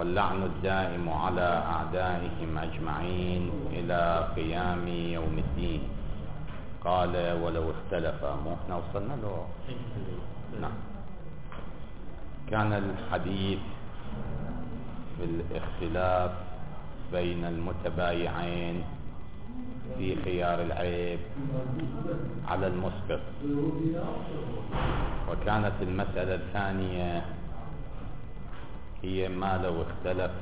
واللعن الدائم على أعدائهم أجمعين إلى قيام يوم الدين. قال ولو اختلف، مو احنا وصلنا له؟ نعم. كان الحديث في الاختلاف بين المتبايعين في خيار العيب على المسبق، وكانت المسألة الثانية هي ما لو اختلف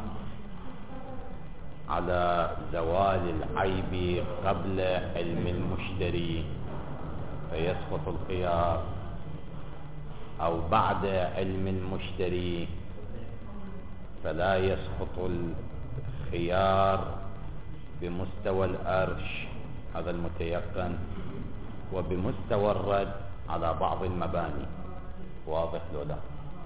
على زوال العيب قبل علم المشتري فيسقط الخيار، أو بعد علم المشتري فلا يسقط الخيار بمستوى الأرش، هذا المتيقن، وبمستوى الرد على بعض المباني. واضح لو لا؟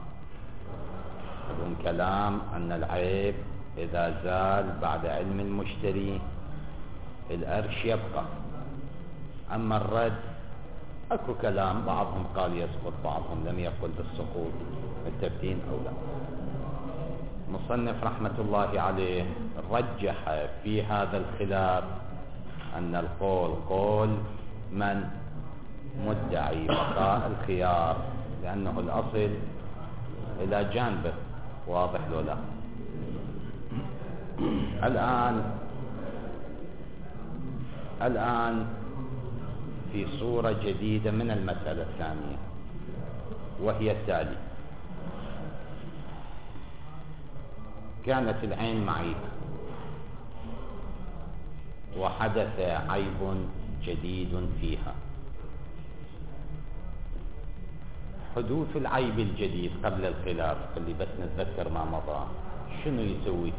بدون كلام أن العيب إذا زال بعد علم المشتري الأرش يبقى، أما الرد أكو كلام، بعضهم قال يسقط، بعضهم لم يقل بالسقوط، متفقين أو لا؟ مصنف رحمة الله عليه رجح في هذا الخلاف أن القول قول من مدعي بقاء الخيار، لأنه الأصل إلى جانبه. واضح لو لا؟ الآن في صورة جديدة من المسألة الثانية، وهي التالي: كانت العين معيبة وحدث عيب جديد فيها. حدوث العيب الجديد قبل الخلاف، اللي بس نتذكر ما مضى، شنو يسوي؟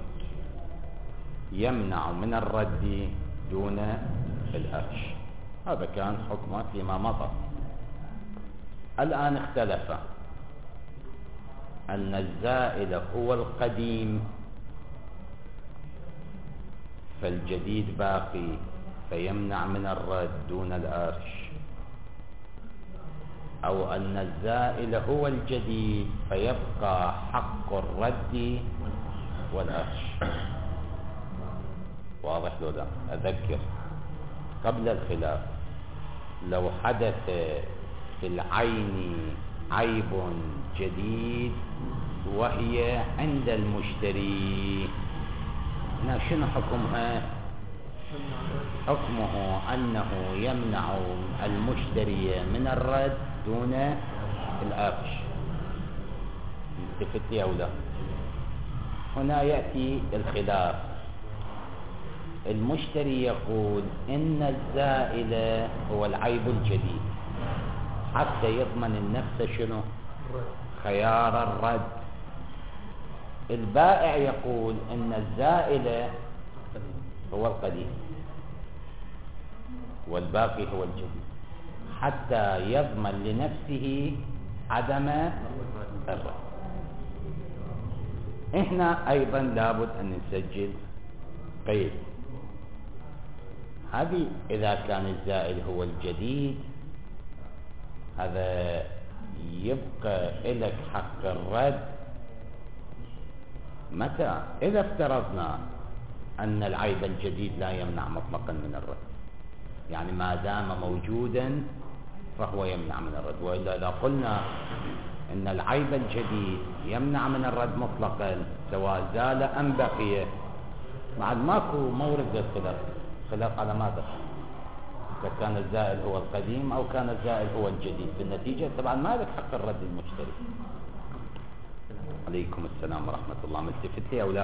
يمنع من الرد دون الأرش. هذا كان حكمه فيما مضى. الآن اختلف أن الزائل هو القديم فالجديد باقي فيمنع من الرد دون الأرش، أو أن الزائل هو الجديد فيبقى حق الرد والأرش. واضح لو لا؟ أذكر قبل الخلاف لو حدث في العين عيب جديد وهي عند المشتري، شنو حكمها؟ حكمه أنه يمنع المشتري من الرد دون الأرش. التفت لي أو لا؟ هنا يأتي الخلاف. المشتري يقول إن الزائل هو العيب الجديد حتى يضمن النفس شنو؟ خيار الرد. البائع يقول إن الزائل هو القديم والباقي هو الجديد حتى يضمن لنفسه عدم الرد. احنا ايضا لابد ان نسجل قيد. هذه اذا كان الزائل هو الجديد، هذا يبقى لك حق الرد متى؟ اذا افترضنا ان العيب الجديد لا يمنع مطلقا من الرد، يعني ما دام موجودا فهو يمنع من الرد. وإلا إذا قلنا إن العيب الجديد يمنع من الرد مطلقا سواء زال أم بقي، بعد ماكو مورد للخلاف. خلاف على ماذا؟ إذا كان الزائل هو القديم أو كان الزائل هو الجديد، بالنتيجة طبعا ما لك حق الرد المشتري. عليكم السلام ورحمة الله. ملتفت لي أو لا؟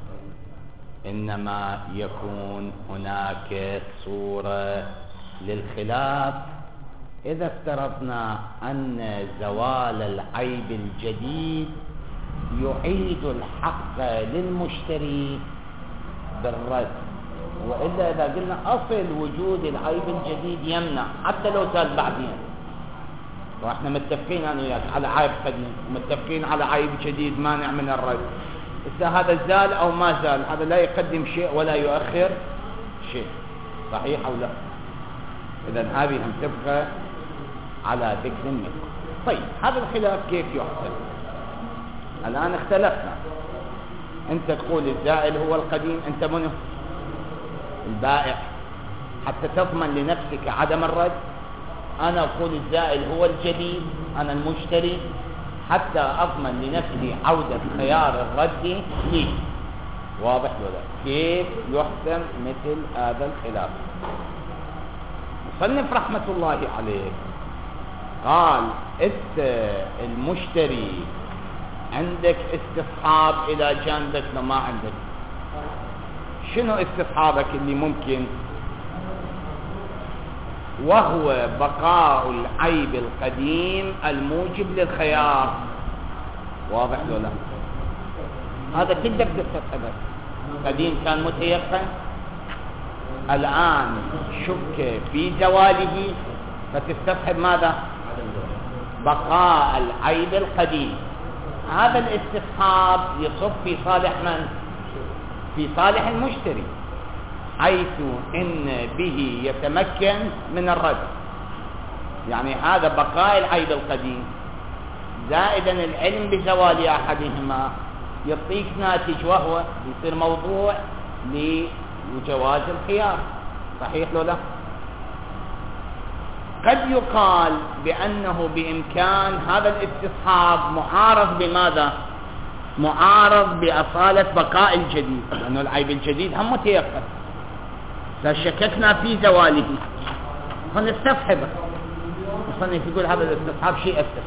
إنما يكون هناك صورة للخلاف إذا افترضنا أن زوال العيب الجديد يعيد الحق للمشتري بالرد، وإلا إذا قلنا أصل وجود العيب الجديد يمنع حتى لو زال بعدين، وإحنا متفقين أنا وياك على عيب قديم ومتفقين على عيب جديد مانع من الرد، إذا هذا زال أو ما زال هذا لا يقدم شيء ولا يؤخر شيء. صحيح أو لا؟ إذن هذه هم تبقى على ذكر منكم. طيب هذا الخلاف كيف يحصل؟ الآن اختلفنا أنت تقول الزائل هو القديم، أنت منه؟ البائع، حتى تضمن لنفسك عدم الرد. أنا أقول الزائل هو الجديد، أنا المشتري، حتى أضمن لنفسي عودة خيار الرد لي. واضح ولا؟ كيف يحسم مثل هذا الخلاف؟ مصنف رحمة الله عليه قال المشتري عندك استصحاب إلى جانبك وما عندك. شنو استصحابك اللي ممكن؟ وهو بقاء العيب القديم الموجب للخيار. واضح ولا؟ هذا تقدر تستصحبه. قديم كان متيقن، الآن شك في زواله، فتستصحب ماذا؟ بقاء العيب القديم. هذا الاستصحاب يصب في صالح من؟ في صالح المشتري، حيث إن به يتمكن من الرد. يعني هذا بقاء العيب القديم زائدا العلم بزوال أحدهما يعطيك ناتج، وهو يصير موضوع لجواز الخيار. صحيح لو لا؟ قد يقال بأنه بإمكان هذا الاستصحاب معارض بماذا؟ معارض بأصالة بقاء الجديد، لأنه العيب الجديد هم متيقن، فشككنا في زواله فنستصحبه. المصنف يقول هذا الاستصحاب شيء يؤثر.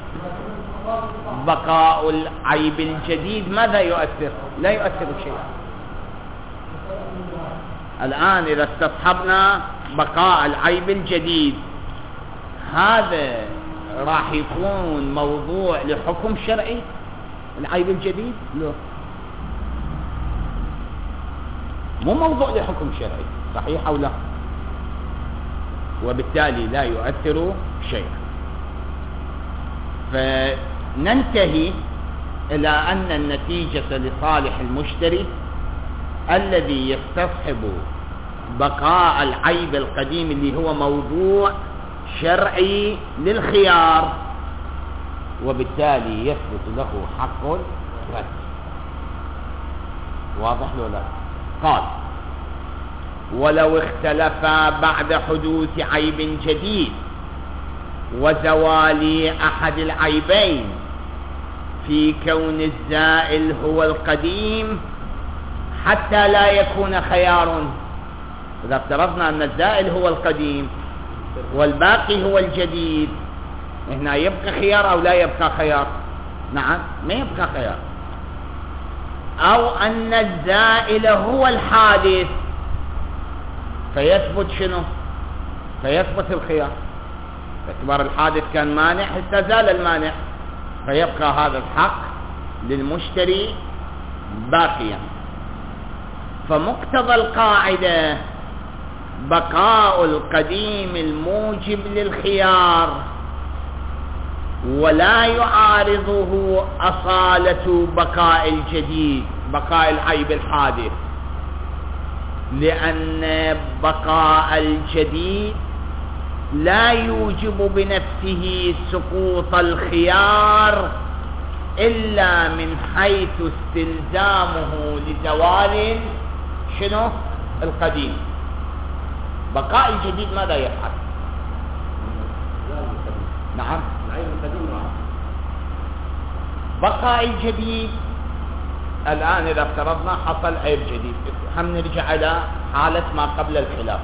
بقاء العيب الجديد ماذا يؤثر؟ لا يؤثر شيئا. الآن إذا استصحبنا بقاء العيب الجديد، هذا راح يكون موضوع لحكم شرعي. العيب الجديد لا، مو موضوع لحكم شرعي. صحيح أو لا؟ وبالتالي لا يؤثر شيئا. فننتهي إلى أن النتيجة لصالح المشتري الذي يستصحب بقاء العيب القديم اللي هو موضوع شرعي للخيار، وبالتالي يثبت له حق الرد. واضح له لا؟ قال: ولو اختلفا بعد حدوث عيب جديد وزوال أحد العيبين في كون الزائل هو القديم حتى لا يكون خيار. إذا افترضنا أن الزائل هو القديم والباقي هو الجديد، هنا يبقى خيار أو لا يبقى خيار؟ نعم، ما يبقى خيار. أو أن الزائل هو الحادث فيثبت شنو؟ فيثبت الخيار. باعتبار الحادث كان مانع، استزال المانع، فيبقى هذا الحق للمشتري باقيا. فمقتضى القاعدة بقاء القديم الموجب للخيار، ولا يعارضه أصالة بقاء الجديد، بقاء العيب الحادث، لأن بقاء الجديد لا يوجب بنفسه سقوط الخيار إلا من حيث استلزامه لزوال شنو؟ القديم. بقاء الجديد ماذا يفعل؟ نعم، بقاء الجديد الآن إذا افترضنا حصل عيب جديد، هم نرجع إلى حالة ما قبل الخلاف.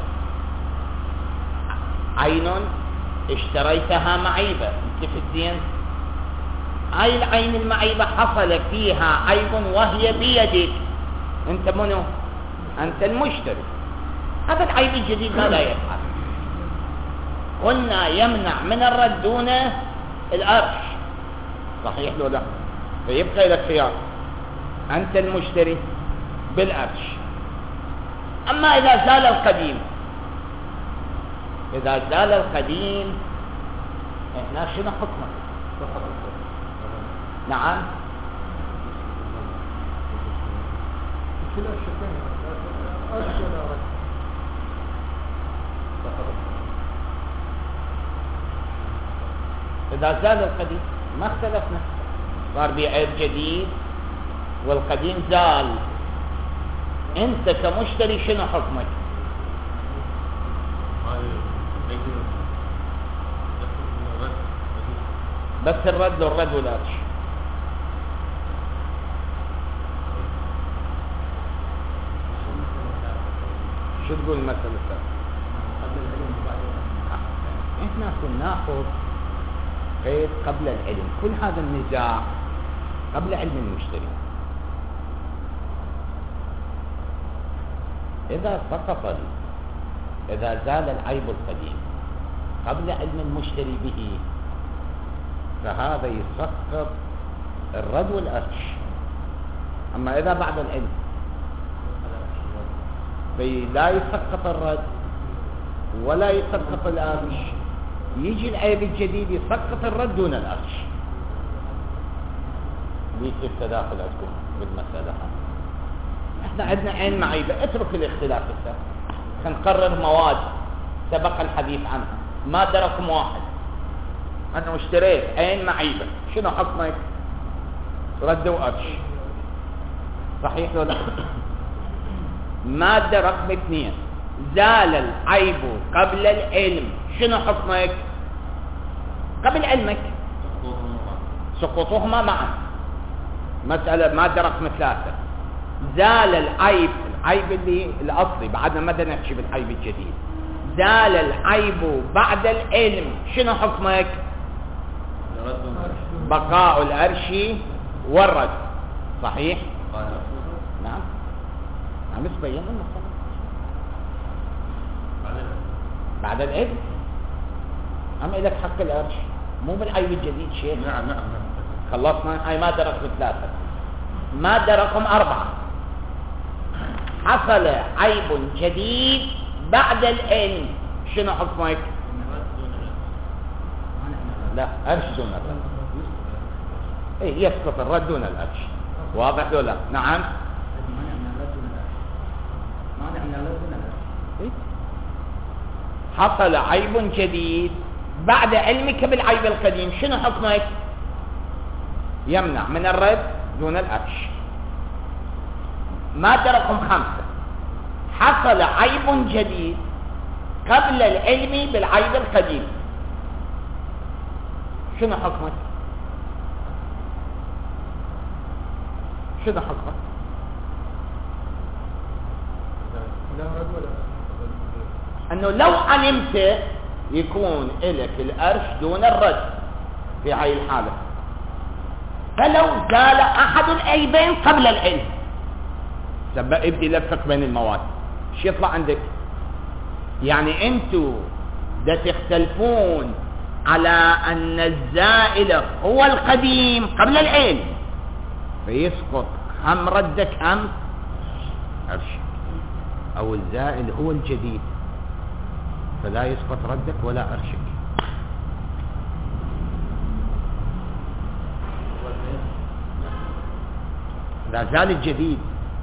عين اشتريتها معيبة، كيف الدين؟ هاي العين المعيبة حصل فيها عيب وهي بيدك، أنت منو؟ أنت المشتري. هذا العيب الجديد ماذا يفعل؟ قلنا يمنع من الرد دون الأرش. صحيح لو لا؟ فيبقى إلى الخيار، أنت المشتري بالأرش. أما إذا زال القديم، إذا زال القديم هنا شنو حكمه؟ نعم، إذا زال القديم ما اختلفنا، صار بعيب جديد والقديم زال، انت كمشتري شنو حكمك؟ بس الرد والرد والارش. شو تقول المسألة الثانية؟ احنا كنا ناخذ قيد قبل العلم، كل هذا النزاع قبل علم المشتري. إذا زال العيب القديم قبل علم المشتري به، فهذا يسقط الرد والأرش. أما إذا بعد العلم لا يسقط الرد ولا يسقط الأرش، يجي العيب الجديد يسقط الرد دون الأرش. ليش التداخل عندكم بالمسألة؟ احنا عندنا عين معيبة، اترك الاختلاف السابق، نقرر مواد سبق الحديث عنها. مادة رقم 1، أنا اشتريت عين معيبة، شنو حكمك؟ رد وأرش، صحيح ولا لا؟ مادة رقم 2، زال العيب قبل العلم، شنو حكمك؟ قبل علمك سقوطهما معا. مسألة مادة رقم 3، زال العيب اللي الأصلي، بعدنا ما بدنا نحكي بالعيب الجديد، زال العيب بعد العلم، شنو حكمك؟ بقاء الأرش والرد، صحيح؟ نعم تبين المسألة بعد العلم. أم إلك حق الأرش مو بالعيب الجديد شيء. نعم. خلصنا. هاي مادة رقم 3. مادة رقم 4، حصل عيب جديد بعد العلم، شنو حكمك؟ لا، أرش دون الرد. إيه، يسقط الرد دون الأرش. واضح ولا لا؟ نعم. حصل عيب جديد بعد علمك بالعيب القديم، شنو حكمك؟ يمنع من الرد دون الأرش. مادة رقم 5، حصل عيب جديد قبل العلم بالعيب القديم، شنو حكمك؟ شنو حكمك؟ أنه لو علمت يكون إلك الأرش دون الرد في هاي الحالة. فلو زال أحد العيبين قبل العلم، ابدي لفق بين المواد، شو يطلع عندك؟ يعني أنتوا دا تختلفون على أن الزائل هو القديم قبل العلم، فيسقط هم ردك هم أرشك، أو الزائل هو الجديد فلا يسقط ردك ولا أرشك. لا زال الجديد.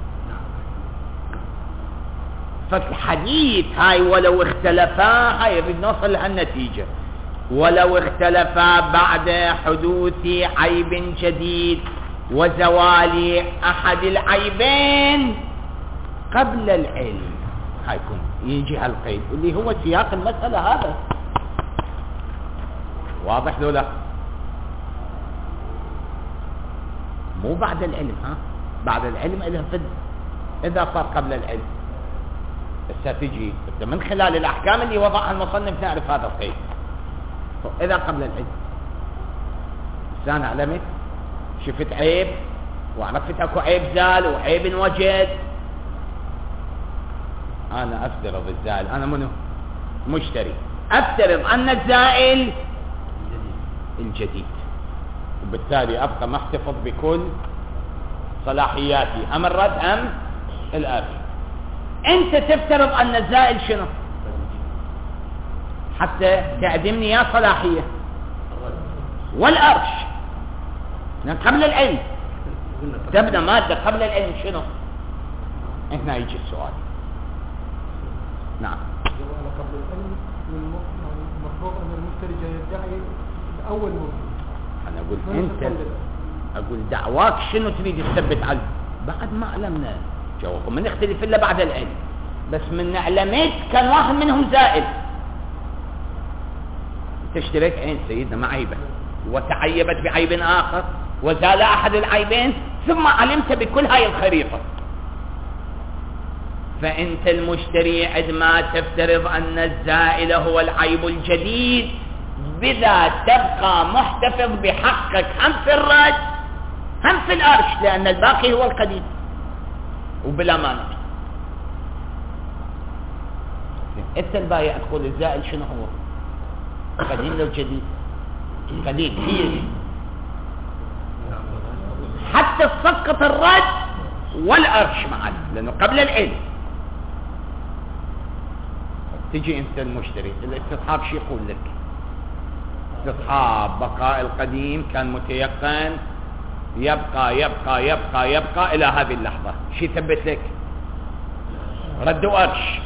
فالحديث هاي ولو اختلفا، هاي بنوصل لهالنتيجة، ولو اختلفا بعد حدوث عيب جديد وزوال أحد العيبين قبل العلم، هيكون يجي هالقيد اللي هو سياق المسألة. هذا واضح لو لا؟ مو بعد العلم، بعد العلم إلها فد. إذا صار قبل العلم ستجي من خلال الأحكام اللي وضعها المصنف نعرف هذا القيد. إذا قبل العلم أنا علمت، شفت عيب وعرفت أكو عيب زال وعيب وجد، أنا أفترض الزائل، أنا منه مشتري، أفترض أن الزائل الجديد، وبالتالي أبقى محتفظ بكل صلاحياتي، أم الرد أم الأرش. أنت تفترض أن الزائل شنو حتى تعدمني يا صلاحية والأرش قبل العلم. تبدأ مادة قبل العلم شنو؟ هنا يجي السؤال. نعم. قبل العلم المفروض أن المشتري يدعي الأول موجود. أنا أقول أنت أقول دعواك شنو تريد تثبت عليه؟ بعد ما علمنا جوابهم، من نختلف إلا بعد العلم، بس من علمت كان واحد منهم زائل. أنت اشتريت عين سيدنا ما عيبة وتعيبت بعيب آخر وزال أحد العيبين، ثم علمت بكل هاي الخريطة، فأنت المشتري عندما تفترض أن الزائل هو العيب الجديد بذا تبقى محتفظ بحقك هم في الرد هم في الأرش، لأن الباقي هو القديم وبلا مانع. أنت البايع تقول الزائل شنو هو؟ قديم لو جديد؟ قديم هي حتى تسقط الرد والأرش معا، لأنه قبل العلم. تجي أنت المشتري، الاستصحاب شو يقول لك؟ استصحاب بقاء القديم كان متيقن، يبقى يبقى يبقى يبقى إلى هذه اللحظة. شو يثبت لك؟ رد وأرش.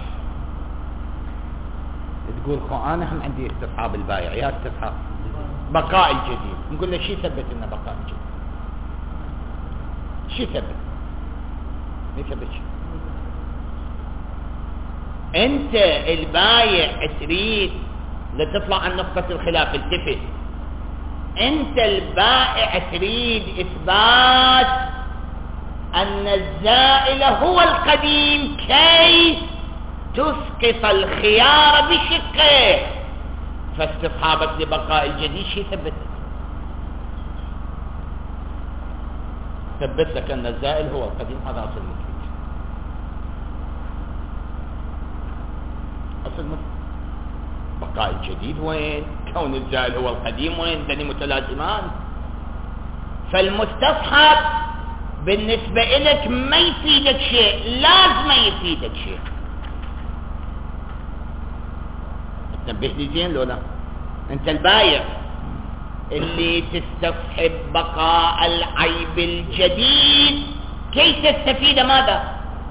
تقول أنا هم عندي استصحاب البايع، يا استصحاب بقاء الجديد. نقول له شو يثبت لنا بقاء الجديد؟ شو يثبت؟ ما يثبت شيء. أنت البايع تريد لتطلع عن نقطة الخلاف، التفت. أنت البائع تريد إثبات أن الزائل هو القديم كي تسقط الخيار بشقه، فاستصحابك لبقاء الجديد شيء ثبت لك أن الزائل هو القديم. هذا أصل المثبت. أصل المثبت بقاء الجديد وين؟ كون الزائل هو القديم وين؟ ذني متلازمان. فالمستصحب بالنسبة إليك ما يفيدك شيء، لازم ما يفيدك شيء. تنبه لي زين لو لا؟ أنت البايع اللي تستصحب بقاء العيب الجديد كي تستفيد ماذا؟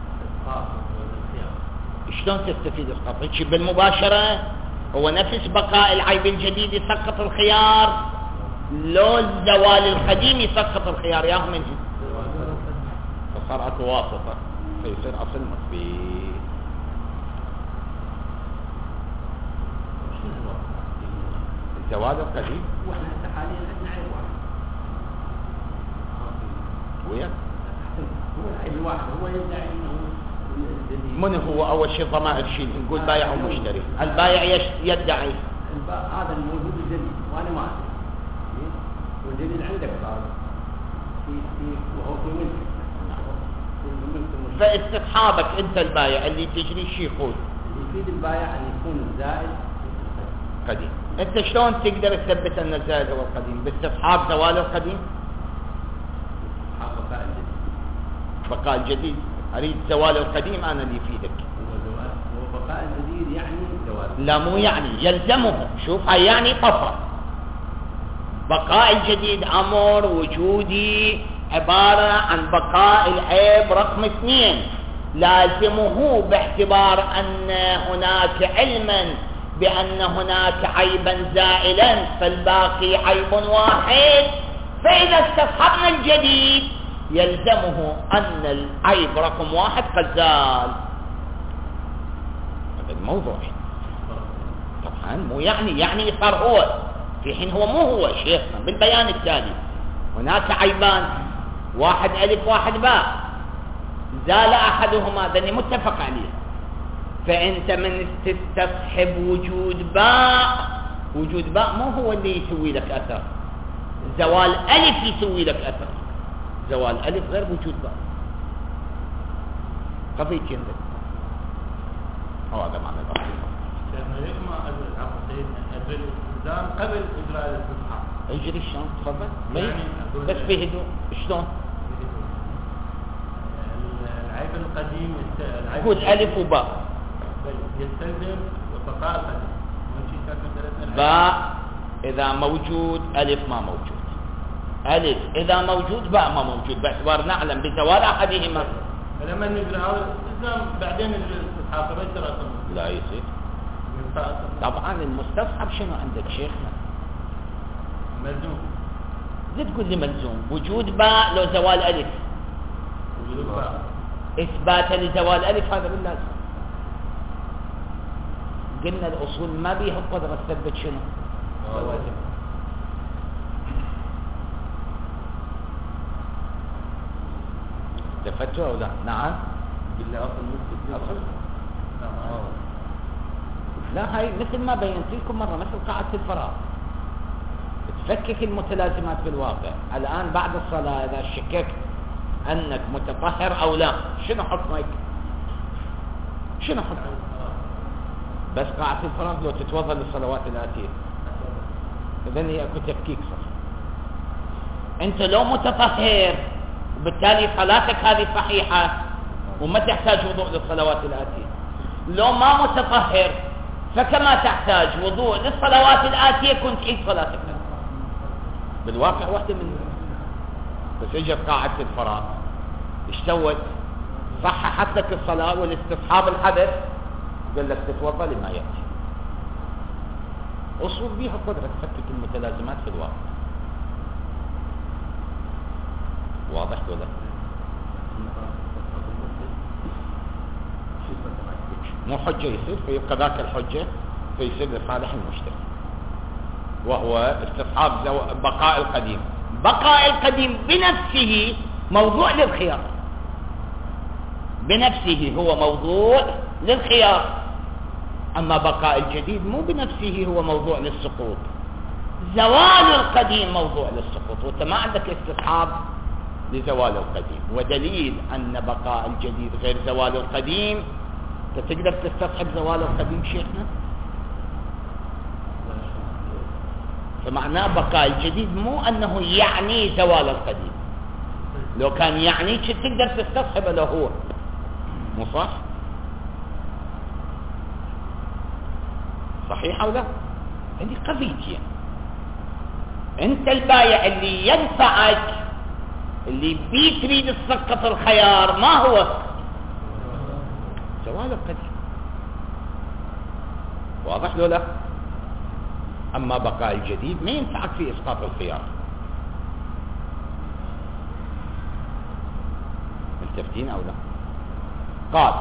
شلون تستفيد اسقاط؟ بالمباشرة هو نفس بقاء العيب الجديد يسقط الخيار، لو الزوال القديم يسقط الخيار، ياهو من هنا فصارت واسطة فيصير أصل مثبت. الزوال القديم واحنا هسه حاليا عندنا عيب واحد ويا هو العيب الواحد، هو يدعي انه من هو اول شيء ضمائر شيء نقول بايع ومشتري. البايع يدعي هذا الموجود الدليل وانا ما اعرف، والدليل عندك صار في وهو في ملك. فاستصحابك انت البايع اللي تجري شيء يقول اللي يفيد البايع ان يكون الزائد قديم. انت شلون تقدر تثبت ان الزائد هو القديم؟ باستصحاب زوال القديم، بقاء الجديد. بقاء الجديد اريد زوال القديم انا اللي يفيدك. هو بقاء الجديد يعني زوال؟ لا مو يعني، يلزمه. شوف هاي يعني طفره. بقاء الجديد امر وجودي عباره عن بقاء العيب رقم 2، لازمه باعتبار ان هناك علما بأن هناك عيبا زائلا فالباقي عيب واحد. فإذا استصحبنا الجديد يلزمه أن العيب رقم 1 قد زال. هذا الموضوع طبعا مو يعني صار هو، في حين هو مو هو. شيخنا بالبيان التالي هناك عيبان، واحد ألف واحد باء، زال أحدهما، ذني متفق عليه. فأنت من تستصحب وجود باء مو هو اللي يسوي لك أثر، زوال ألف يسوي لك أثر. زوال ألف غير وجود باء. قضية عندك هو هذا معنى الأصل. لأنه يجمع الالتزام قبل إجراء الاستصحاب. اجري شلون؟ تفضل. يعني بس بهدوء. شلون؟ العيب القديم قول ألف وباء. يستلزم بقاء القديم. باء إذا موجود، ألف ما موجود. ألف إذا موجود، باء ما موجود، باعتبار نعلم بزوال أحدهما. فلما نجري هذا الالتزام بعدين الاستصحاب مباشرة لا يصير. طبعا المستصحب شنو عندك شيخنا؟ ملزوم. زي تقول لي ملزوم وجود باء لو زوال ألف، وجود باء إثباتا لزوال ألف هذا باللازم. قلنا الأصول ما بيها القدرة تثبت شنو؟ لوازم. تفتوا أو لا؟ نعم بالله أصل مثبت أصل. نعم. لا هاي مثل ما بينت لكم مرة مثل قاعدة الفراغ تفكك المتلازمات في الواقع. الآن بعد الصلاة إذا شككت أنك متطهر أو لا شنو حكمك؟ شنو حكمك؟ بس قاعدة الفراغ لو تتوضأ للصلوات الآتية إذن هي أكو تفكيك صح. أنت لو متطهر وبالتالي صلاتك هذه صحيحة وما تحتاج وضوء للصلوات الآتية. لو ما متطهر فكما تحتاج وضوء للصلوات الآتية كنت تعيد صلاتك. بالواقع واحدة من بس اجت قاعدة الفراغ ايش سوت؟ صححت لك الصلاة والاستصحاب الحدث قال لك تتوضا لما يأتي. أصول بيها قدرة تفكك المتلازمات في الواقع. واضح ولا؟ مو حجة يصير فيبقى ذاك الحجة فيصير لصالح المشتري وهو استصحاب بقاء القديم. بقاء القديم بنفسه موضوع للخيار، بنفسه هو موضوع للخيار. أما بقاء الجديد مو بنفسه هو موضوع للسقوط. زوال القديم موضوع للسقوط وانت ما عندك استصحاب لزوال القديم. ودليل أن بقاء الجديد غير زوال القديم تقدر تستصحب زوال القديم شيخنا؟ فمعناه بقاء الجديد مو أنه يعني زوال القديم. لو كان يعني تقدر تستصحب له هو مو صح؟ صحيح أو لا؟ هذه قضية. أنت البايع اللي ينفعك اللي بيه تريد تسقط الخيار ما هو؟ زوال القديم. واضح لو لا؟ أما بقاء الجديد ما ينفعك في إسقاط الخيار. ملتفتين أو لا؟ قال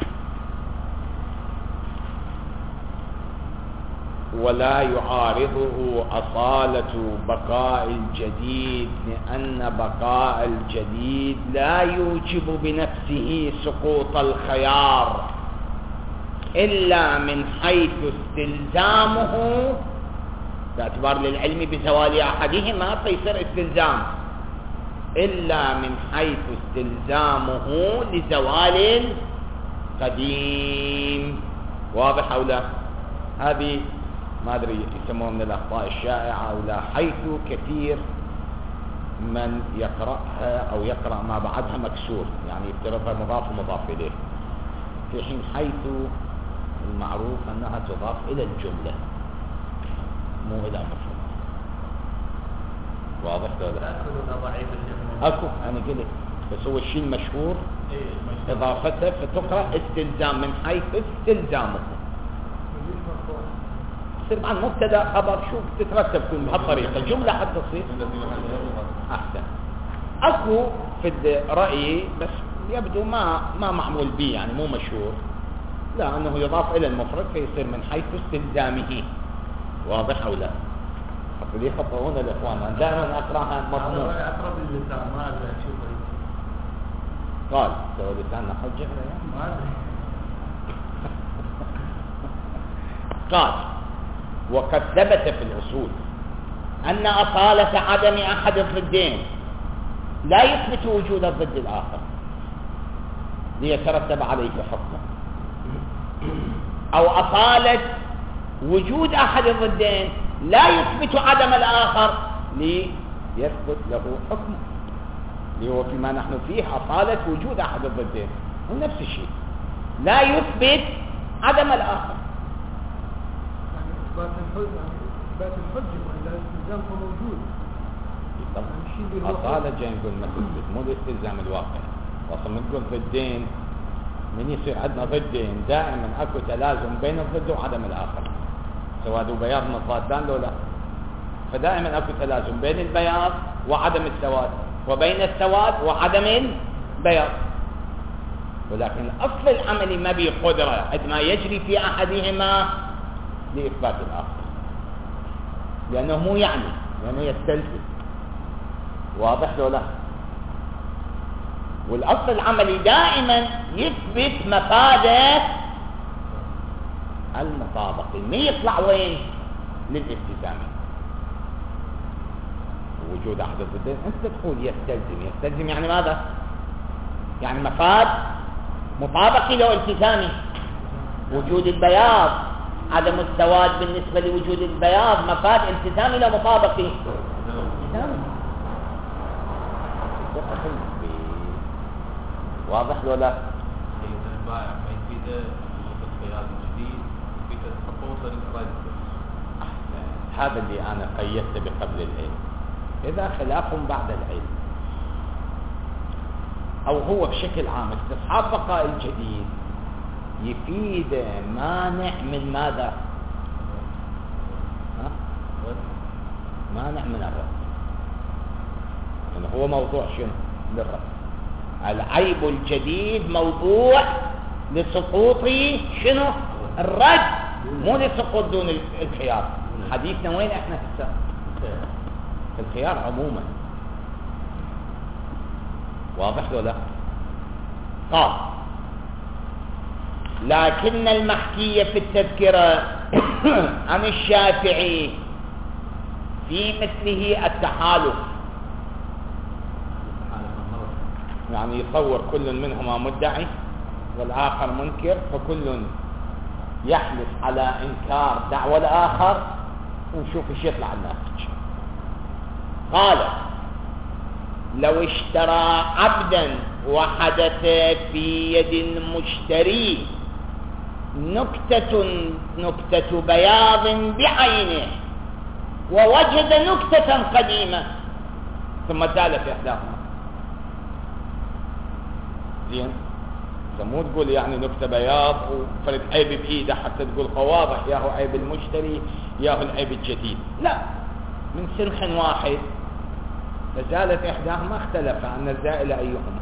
ولا يعارضه أصالة بقاء الجديد لأن بقاء الجديد لا يوجب بنفسه سقوط الخيار إلا من حيث استلزامه باعتبار للعلم بزوال أحدهما فيصير استلزام إلا من حيث استلزامه لزوال القديم. واضح أو لا؟ هذه ما أدري يسموها من الأخطاء الشائعة أو لا، حيث كثير من يقرأها أو يقرأ ما بعدها مكسور يعني يفترضها مضاف ومضاف إليه، في حين حيث المعروف أنها تضاف إلى الجملة مو إلى مفرد. واضح ولا؟ أكو أنا قلت بس هو الشيء المشهور إضافته فتقرأ استلزام من حيث استلزامه. تصير مع المبتدا خبر شو تترتب تكون بهالطريقة جملة حتى تصير أحسن. أكو في رأيي بس يبدو ما معمول به يعني مو مشهور، لا أنه يضاف إلى المفرد فيصير من حيث استلزامه. واضح أو لا؟ حتى لي خطأون الإخوان أنا دائما أقرأها مضمون. أقرب اللسان ما أدري شو قال سوى لساننا حجة ما أدري. قال وقد ثبت في الأصول أن أصالة عدم أحد الضدين لا يثبت وجود الضد الآخر ليترتب عليه حكمه، أو أصالة وجود أحد الضدين لا يثبت عدم الآخر ليثبت له حكمه، اللي هو فيما نحن فيه أصالة وجود أحد الضدين هو نفس الشيء لا يثبت عدم الآخر. إثبات الحجة وإذا الاستلزام هو موجود. أصالة جاي نقول ما تثبت مو الاستلزام الواقع. أصلا نقول ضدين من يصير عندنا ضدين دائما أكو تلازم بين الضد وعدم الآخر سواء ذو بياض نظاتان لو لا. فدائما اكو تلازم بين البياض وعدم السواد، وبين السواد وعدم البياض. ولكن الاصل العملي ما به قدره عندما يجري في احدهما لاثبات الاخر، لانه مو يعني لانه يستلزم. واضح لو لا؟ والاصل العملي دائما يثبت مفاده المطابقه، ما يطلع وين؟ للالتزام. وجود احد الضدين انت تقول يستلزم يعني ماذا؟ يعني مفاد مطابقي لو التزامي. وجود البياض عدم السواد بالنسبه لوجود البياض مفاد التزامي لو مطابقي. التزامي. واضح لو لا؟ البائع ما يفيده الخيار الجديد، يفيده تحفظ الرد. هذا اللي انا قيدت بقبل العلم. اذا خلاف بعد العلم او هو بشكل عام استصحاب بقاء الجديد يفيد مانع من ماذا؟ مانع من الرد. يعني هو موضوع شنو؟ للرد. العيب الجديد موضوع لسقوط شنو؟ الرد، مو لسقوط دون الخيار. حديثنا وين احنا هسه؟ في الخيار عموما. واضح ولا لا؟ قال لكن المحكي في التذكرة عن الشافعي في مثله التحالف، يعني يصور كل منهما مدعي والآخر منكر، فكل يحلف على إنكار دعوى الآخر ونشوف ايش يطلع الناتج. قال لو اشترى عبدا وحدث في يد المشتري نكتة بياض بعينه ووجد نكتة قديمة ثم تالف إحداهما. زين، مو تقول يعني نكتة بياض وفرد عيب بإيده حتى تقول واضح ياهو عيب المشتري ياهو العيب الجديد، لا، من سلخ واحد فزالت إحداهما اختلف عن الزائل أيهما.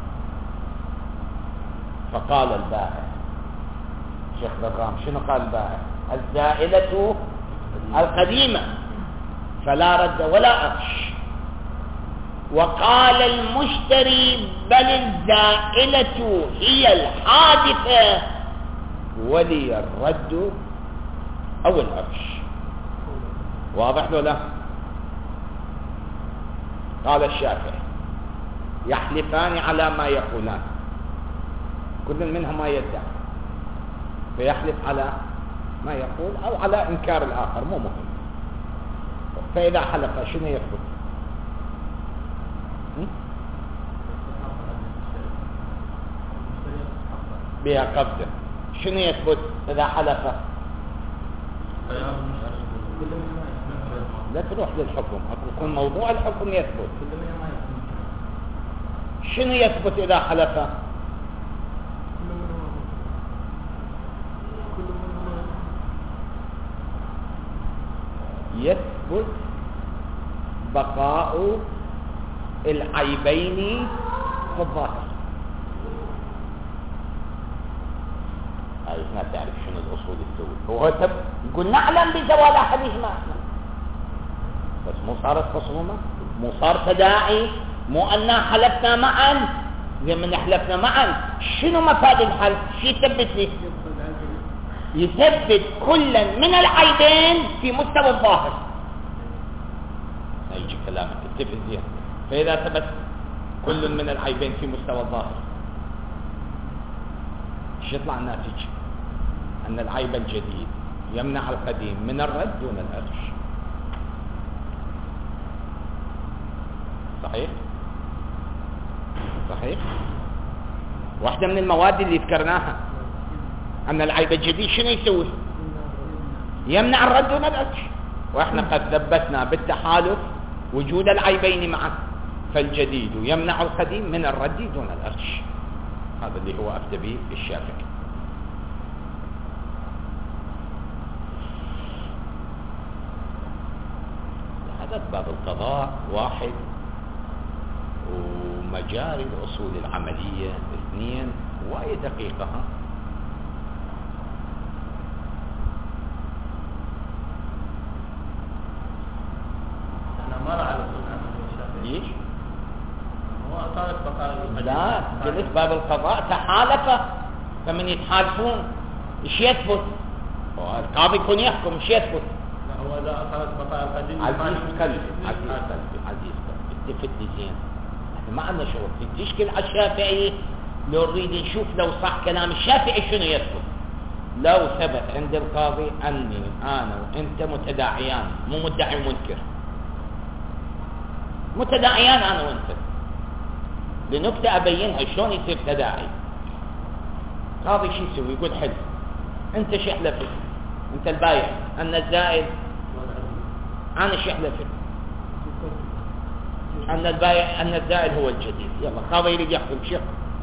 فقال البائع شيخ برام شنو قال البائع؟ الزائلة القديمة فلا رد ولا أرش. وقال المشتري بل الزائلة هي الحادثة ولي الرد أو الأرش. واضح له لا؟ قال الشافعي يحلفان على ما يقولان، كل منهما يدعي، فيحلف على ما يقول أو على إنكار الآخر، مو مهم. فإذا حلف شنو يثبت؟ بها قبضه. شنو يثبت إذا حلف؟ لا تروح للحكم، يكون موضوع الحكم يثبت. شنو يثبت إذا حلف؟ يثبت بقاء العيبين في الظاهر. ما تعرف شنو الأصول تسوي. هو قلنا نعلم بزوال أحدهما، بس مو صارت خصومة، مو صار تداعي، مو أننا حلفنا معا. زي من حلفنا معا شنو مفاد الحلف؟ شو يثبت لي؟ يثبت كلا من العيبين في مستوى الظاهر. يجي كلامك التفت زين. فإذا ثبت كل من العيبين في مستوى الظاهر ايش يطلع الناتج؟ أن العيب الجديد يمنع القديم من الرد دون الأرش. صحيح؟ صحيح؟ واحدة من المواد اللي ذكرناها أن العيب الجديد شنو يسوي؟ يمنع الرد دون الأرش. وإحنا قد ثبتنا بالتحالف وجود العيبين معا، فالجديد يمنع القديم من الرد دون الأرش. هذا اللي هو أفتى به الشافعي. هذا باب القضاء واحد، ومجاري الأصول العملية اثنين، وهي دقيقة. أنا ما رأى الأصول ليش؟ هو أطارق بقاء لا، جلس باب القضاء تحالفه، فمن يتحالفون ايش يثبت؟ القاضي يكون يحكم ايش يثبت؟ هو إذا أطارق بقاء القديم عزيز قلبي التفت لي زين، احنا ما عندنا شغل تشكل على الشافعي. لو نريد نشوف لو صح كلام الشافعي شنو يثبت. لو ثبت عند القاضي اني انا وانت متداعيان، مو مدعي ومنكر، متداعيان انا وانت، لنكتة ابينها شلون يصير تداعي. قاضي شو يسوي؟ يقول حلف، انت شحلفت، انت البايع ان الزائد، انا شحلفت ان البايع ان الزائد هو الجديد. يلا قاضي يريد يحكم شق،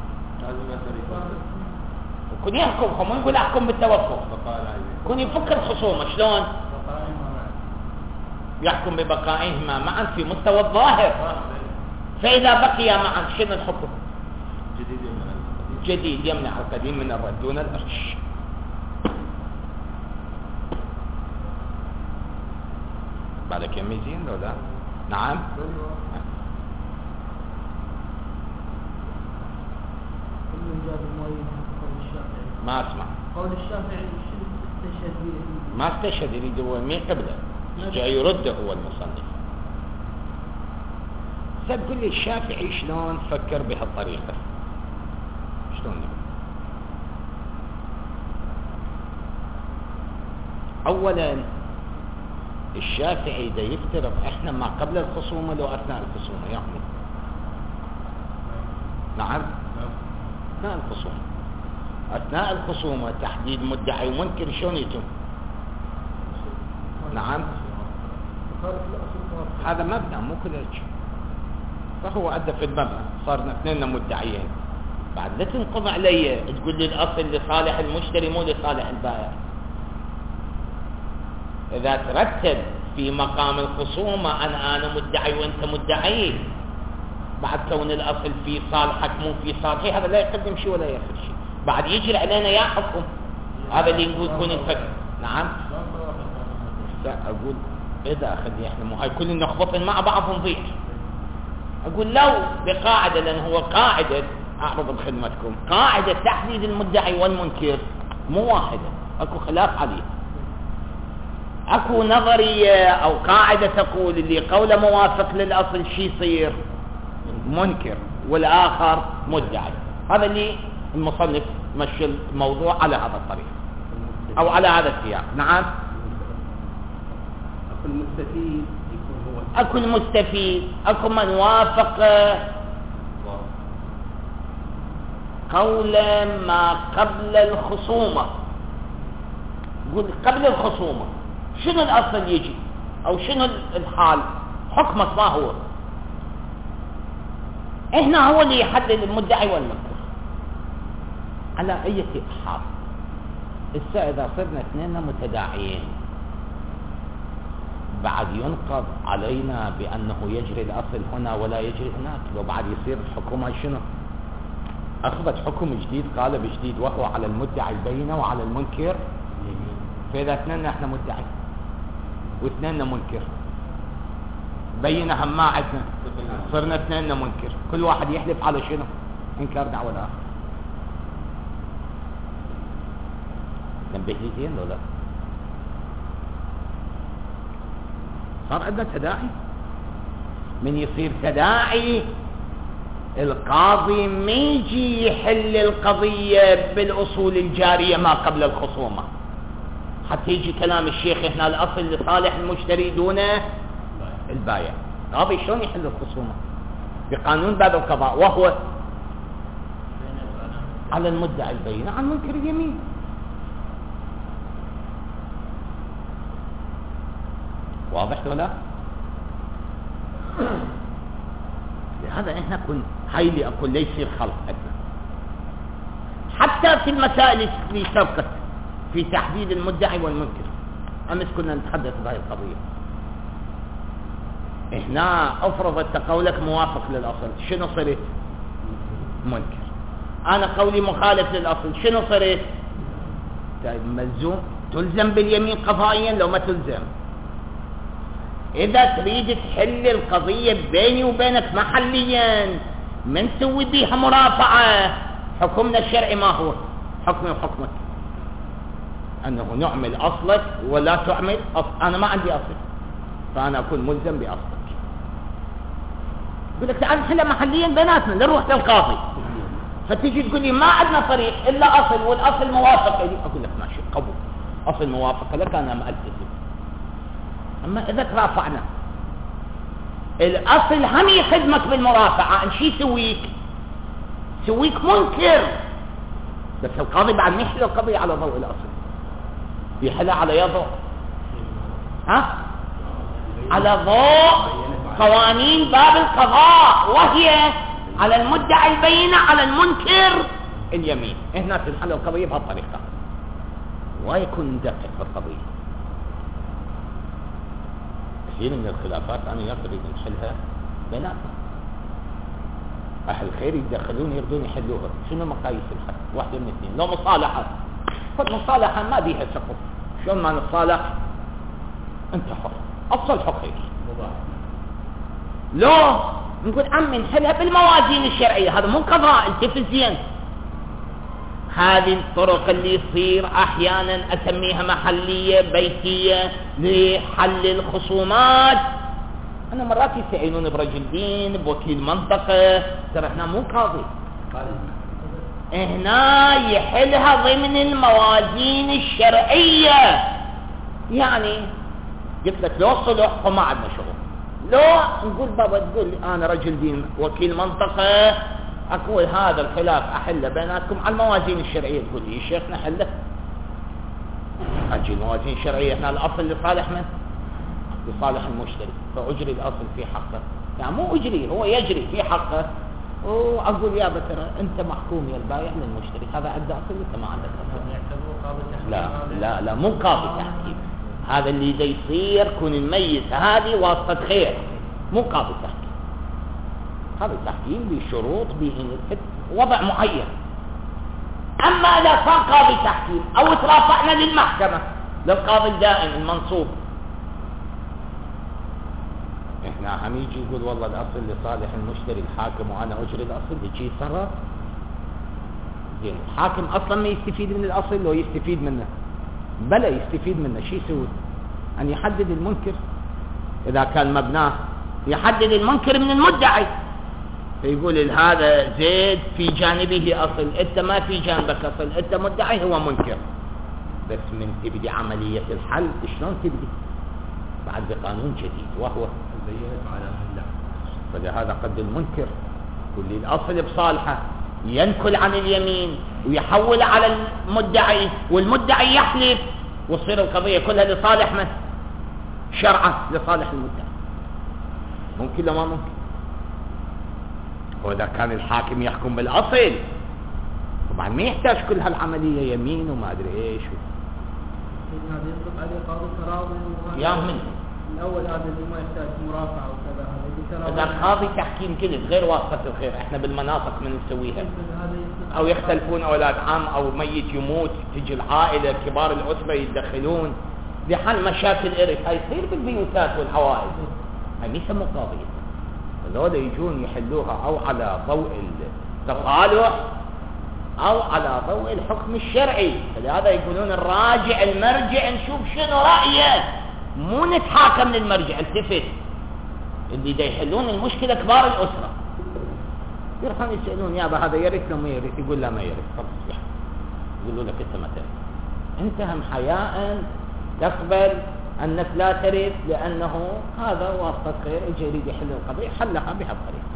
يكون يحكم، مو يقول احكم بالتوقف، يكون يفك الخصومه. شلون يحكم؟ ببقائهما معا في مستوى الظاهر. فاذا بقي معا شنو الحكم؟ جديد يمنع القديم من الرد دون الارش. بالك يميزين لو لا؟ نعم. ما اسمع قول الشافعي استشهد به، ما استشهد، يريد هو مين قبله جاي يرد هو المصنف. تقول لي الشافعي شلون فكر بهالطريقه؟ شلون؟ اولا الشافعي ده يفترض احنا ما قبل الخصومه لو اثناء الخصومه يعني. نعم اثناء الخصومه. اثناء الخصومه تحديد مدعي ومنكر شلون يتم؟ نعم هذا مبنى مو كل شيء. فهو ادى في المبنى، صارنا اثنين مدعيين، بعد لا تنقض علي تقول لي الاصل لصالح المشتري مو لصالح البائع. اذا ترتب في مقام الخصومه انا مدعي وانت مدعي، بعد كون الاصل في صالحك مو في صالحي، هذا لا يقدم شيء ولا ياخذ شيء، بعد يجري علينا يا حكم. هذا اللي نقول يكون الفكر. نعم اقول اذا اخذ احنا مو هاي كل نخبط مع بعض نضيع. اقول لو بقاعده، لان هو قاعده اعرض بخدمتكم، قاعده تحديد المدعي والمنكر مو واحده، اكو خلاف عليه. اكو نظريه او قاعده تقول اللي قوله موافق للاصل شي يصير منكر والآخر مدعي. هذا اللي المصنف مشي الموضوع على هذا الطريق أو على هذا السياق. نعم أكو المستفيد يكون هو، أكو المستفيد، أكو من وافق قول ما قبل الخصومة. يقول قبل الخصومة شنو الأصل يجي أو شنو الحال، حكمك ما هو؟ هنا هو اللي يحدد المدعي والمنكر على أي حال. إذا صرنا اثنين متداعيين، بعد ينقض علينا بأنه يجري الأصل هنا ولا يجري هناك، وبعد يصير الحكومة شنو؟ أخذت حكم جديد، قالب جديد، وهو على المدعي البينة وعلى المنكر. فإذا اثنين احنا مدعي واثنين منكر، بينة هم ما عندنا، صرنا اثنين منكر، كل واحد يحلف على شنو؟ انكار دعوى الآخر. ننبه لي زين لو لا؟ صار عندنا تداعي. من يصير تداعي القاضي ما يجي يحل القضية بالأصول الجارية ما قبل الخصومة، حتى يجي كلام الشيخ هنا الأصل لصالح المشتري دون البايع. القاضي شلون يحل الخصومة؟ بقانون باب القضاء، وهو على المدعي البينة عن منكر اليمين. واضح ولا؟ لهذا احنا هاي اللي اقول ليس يصير خلط عندنا حتى في المسائل اللي سبقت في تحديد المدعي والمنكر. امس كنا نتحدث بهاي القضية. هنا افرض انت قولك موافق للاصل، شنو صرت؟ منكر. انا قولي مخالف للاصل، شنو صرت؟ ملزوم، تلزم باليمين قضائيا لو ما تلزم. اذا تريد تحل القضية بيني وبينك محليا ما نسوي بيها مرافعة، حكمنا الشرعي ما هو؟ حكمي وحكمك انه نعمل اصلك ولا تعمل أصل. انا ما عندي اصل، فانا اكون ملزم باصلك. يقول لك تعال نحلها محليا بيناتنا، نروح للقاضي، فتيجي تقول لي ما عندنا طريق الا اصل، والاصل موافق لي، اقول لك ماشي قبول، اصل موافق لك انا ما التزم. اما اذا ترافعنا الاصل هم يخدمك بالمرافعه، ان شي يسويك؟ يسويك منكر. بس القاضي بعد ما يحل القضيه على ضوء الاصل، يحلها على يضوء على ضوء قوانين باب القضاء، وهي على المدعي البينة، على المنكر اليمين. هنا تنحل القضية بهالطريقة ويكون ندقق بالقضية. كثير من الخلافات أنا يريد نحلها بيناتنا، أهل الخير يتدخلون يريدون يحلوها. شنو مقاييس الحل؟ واحدة من اثنين، لو مصالحة، فالمصالحة ما بيها سقط. شلون ما نصالح؟ أنت حر، أفضل حق خير. لو نقول عمي نحلها بالموازين الشرعية، هذا مو قضاء، التفت زين. هذه الطرق اللي يصير احيانا اسميها محلية بيتية لحل الخصومات. انا مرات يستعينون برجل دين، بوكيل منطقة، ترى احنا مو قاضي، هنا يحلها ضمن الموازين الشرعية. يعني قلت لك لو صلح وما عندنا شغل، لو نقول بابا تقول انا رجل دين وكيل منطقة، اقول هذا الخلاف احله بيناتكم على الموازين الشرعية، تقول لي الشيخ نحله، اجي الموازين الشرعية احنا الاصل لصالح من؟ لصالح المشتري، فاجري الاصل في حقه، يعني مو اجري، هو يجري في حقه، واقول يا بترى انت محكوم يا البايع للمشتري، هذا عنده اصل انت ما عندك اصل. لا مو قاضي تحكيم، هذا اللي دا يصير كون نميز هذه واسطة خير، مو قاضي تحكيم. قاضي تحكيم بشروط بوضع معين. اما اذا صار قاضي تحكيم او ترافعنا للمحكمة للقاضي الدائم المنصوب، احنا هم يجي يقول والله الاصل لصالح المشتري الحاكم وانا اجري الاصل، يجي يتصرف زين. الحاكم اصلا ما يستفيد من الاصل، لو يستفيد منه بلا يستفيد منه، شو يسوي؟ أن يحدد المنكر إذا كان مبناه، يحدد المنكر من المدعي، فيقول هذا زيد في جانبه أصل، أنت ما في جانبك أصل، أنت مدعي هو منكر. بس من تبدي عملية الحل شلون تبدي؟ بعد بقانون جديد وهو البينة على من لا. فلهذا قد المنكر كل الأصل بصالحه ينكل عن اليمين ويحول على المدعي، والمدعي يحلف، وتصير القضية كلها لصالح من؟ شرعا لصالح المدعي. ممكن لو ما ممكن؟ وإذا كان الحاكم يحكم بالأصل طبعا ما يحتاج كل هالعملية يمين وما أدري إيش هذا يطلق عليه قاضي تراضي يا من الأول، هذا اللي ما يحتاج مرافعة وكذا، هذا إذا قاضي تحكيم كله غير واسطة الخير، إحنا بالمناطق من نسويها، أو يختلفون أولاد عام أو ميت يموت، تجي العائلة كبار الأسرة يتدخلون لحل مشاكل إرث، هاي يصير بالبيوتات والعوائل، هاي ما يسموا قاضية. هذول يجون يحلوها أو على ضوء التصالح أو على ضوء الحكم الشرعي. فلهذا يقولون الراجع المرجع نشوف شنو رأيه، مو نتحاكم للمرجع. التفت اللي دا يحلون المشكلة كبار الأسرة، يروحون يسألون يابا هذا يرث لو ما يرث؟ يقول لا ما يرث. طب اصبح يقولوا لك انت ما ترث، انت هم حياء تقبل انك لا ترث، لانه هذا واسطة خير اجى يريد يحل القضية، حلها بهالطريقة.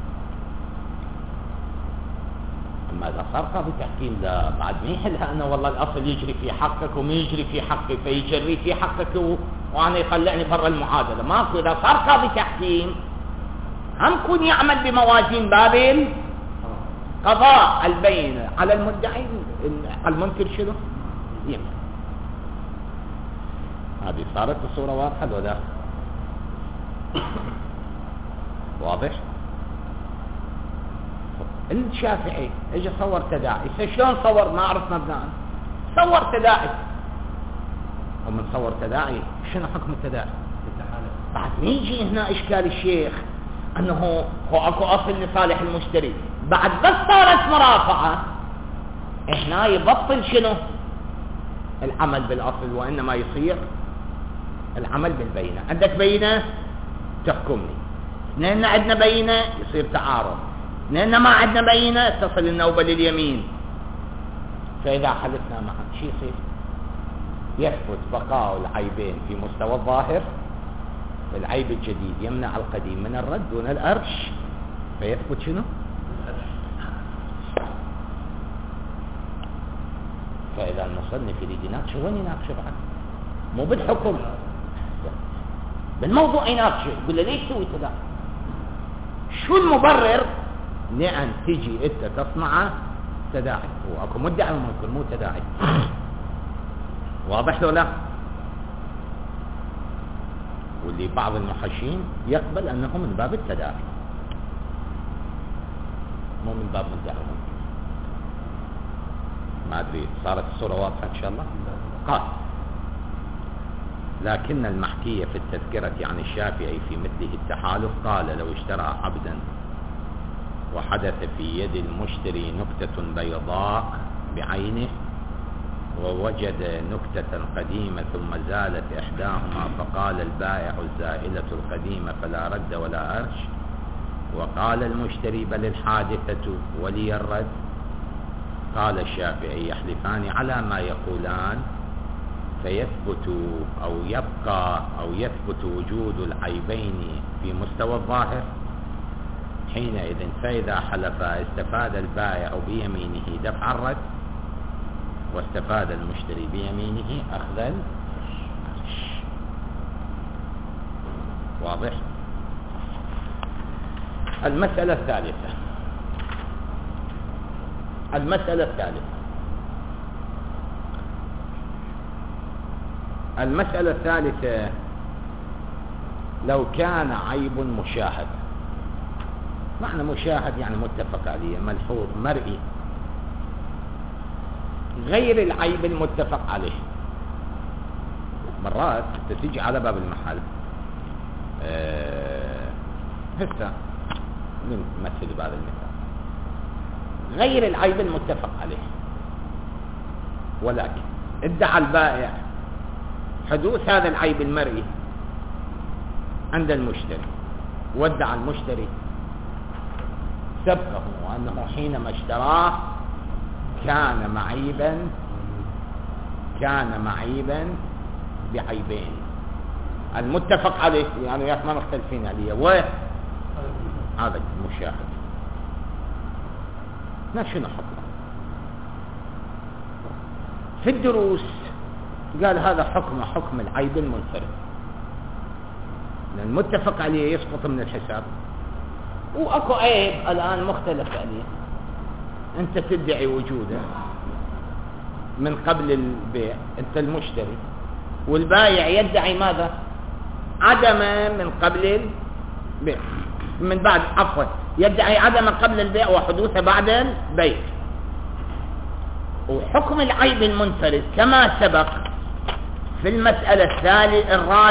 اما اذا صار قاضي تحكيم لا بعد ما يحلها، انه والله الاصل يجري في حقك وما يجري في حقي، فيجري في حقك وانا يطلعني برا المعادلة، ماكو. اذا صار قاضي تحكيم هم كون يعمل بموازين باب قضاء البينة على المدعي، على المنكر شنو؟ يمين. هذه صارت الصورة واضحة ولا؟ واضح؟ الشافعي اجى صور تداعي. شلون صور؟ ما عرفنا بناء صور تداعي. ومن صور تداعي شنو حكم التداعي؟ بعد ما يجي هنا اشكال الشيخ انه هو اكو اصل لصالح المشتري، بعد بس صارت مرافعه هنا يبطل شنو؟ العمل بالاصل، وانما يصير العمل بالبينه. عندك بينه تحكمني، اثنين عندنا بينه يصير تعارض، اثنين ما عندنا بينه تصل النوبه لليمين. فاذا حلفنا معا شو يصير؟ يثبت بقاء العيبين في مستوى الظاهر، العيب الجديد يمنع القديم من الرد دون الأرش، فيثبت شنو؟ فإذا المصنف يريد يناقشه وين يناقشه بعد؟ مو بالحكم، بالموضوع يناقشه، يقول له ليش تسوي كذا؟ شو المبرر لأن تجي أنت تصنع تداعي؟ هو أكو مدعي وممكن مو تداعي. واضح لو لا؟ واللي بعض المحشين يقبل أنه من باب التداعي مو من باب مدعي. ما أدري صارت الصورة واضحة إن شاء الله. قال: لكن المحكية في التذكرة عن الشافعي في مثله التحالف قال: لو اشترى عبدا وحدث في يد المشتري نكتة بيضاء بعينه ووجد نكتة قديمة ثم زالت إحداهما، فقال البائع الزائلة القديمة فلا رد ولا أرش، وقال المشتري بل الحادثة ولي الرد. قال الشافعي: يحلفان على ما يقولان فيثبت أو يبقى أو يثبت وجود العيبين في مستوى الظاهر. حينئذ فإذا حلف استفاد البائع بيمينه دفع الرد، واستفاد المشتري بيمينه أخذ الأرش. واضح؟ المسألة الثالثة. المسألة الثالثة: لو كان عيب مشاهد. معنى مشاهد يعني متفق عليه، ملحوظ، مرئي، غير العيب المتفق عليه. مرات تيجي على باب المحل هسه نمثل بهذا المثال، غير العيب المتفق عليه، ولكن ادعى البائع حدوث هذا العيب المرئي عند المشتري، وادعى المشتري سبقه وأنه حينما اشتراه كان معيبا بعيبين المتفق عليه، يعني ما مختلفين عليه، وهذا المشاهد. شنو حكمه؟ في الدروس قال هذا حكم العيب المنفرد، لأن المتفق عليه يسقط من الحساب، واكو عيب الآن مختلف عليه انت تدعي وجوده من قبل البيع، انت المشتري، والبائع يدعي ماذا؟ عدمه من قبل البيع، من بعد، عفوا، يدعي عدمه قبل البيع وحدوثه بعد البيع. وحكم العيب المنفرد كما سبق في المسألة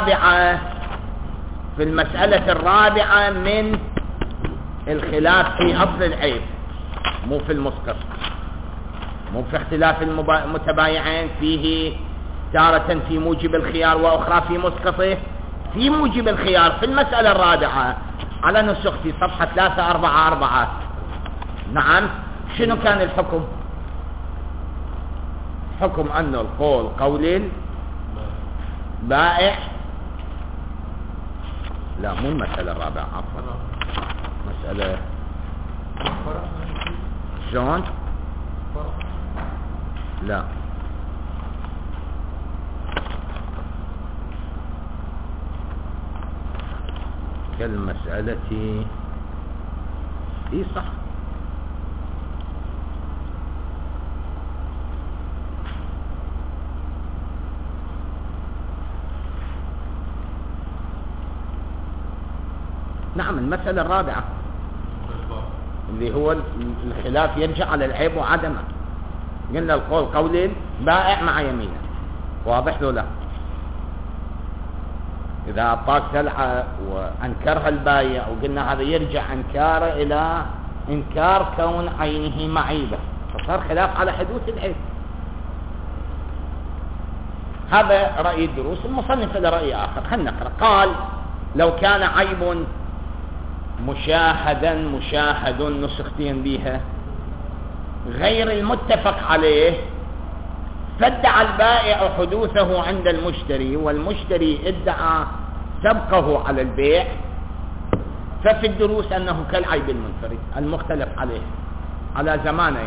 الرابعة من الخلاف في أصل العيب، مو في المسقط، مو في اختلاف المتبايعين فيه تارة في موجب الخيار وأخرى في مسقطه في موجب الخيار. في المسألة الرابعة على نسخ في صفحة 344. نعم، شنو كان الحكم؟ حكم أن القول قول البائع، لا مو المسألة الرابعة، عفوا، مسألة شلون؟ لا، كالمسألة اي صح، نعم المسألة الرابعة اللي هو الخلاف يرجع على العيب وعدمه. قلنا القول قول البائع مع يمينه، واضح له؟ لا، إذا أعطاك سلعة وأنكرها البائع وقلنا هذا يرجع إنكاره إلى إنكار كون عينه معيبة، فصار خلاف على حدوث العيب. هذا رأي الدروس. المصنف له رأي آخر، خلنا نقرأ. قال: لو كان عيب مشاهد نسختين بها غير المتفق عليه، فادعى البائع حدوثه عند المشتري والمشتري ادعى سبقه على البيع، ففي الدروس أنه كالعيب المنفرد المختلف عليه على زمانه،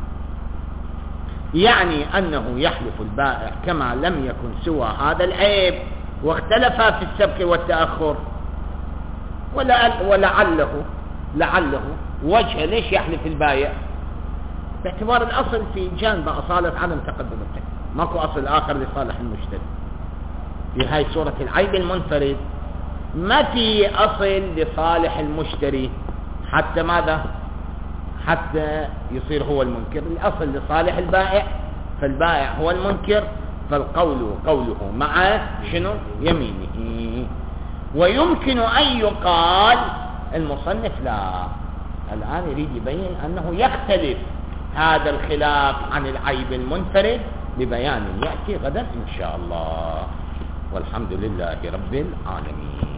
يعني أنه يحلف البائع كما لم يكن سوى هذا العيب، واختلفا في السبق والتأخر، ولعله وجه ليش يحلف البائع؟ باعتبار الأصل في جانب أصالة عدم تقدم العيب، ماكو أصل آخر لصالح المشتري. في هاي صورة العيب المنفرد ما في أصل لصالح المشتري حتى ماذا؟ حتى يصير هو المنكر. الأصل لصالح البائع، فالبائع هو المنكر، فالقول قوله مع شنو؟ يمينه. ويمكن أن يقال المصنف لا، الآن يريد يبين أنه يختلف هذا الخلاف عن العيب المنفرد ببيان يأتي غدا إن شاء الله، والحمد لله رب العالمين.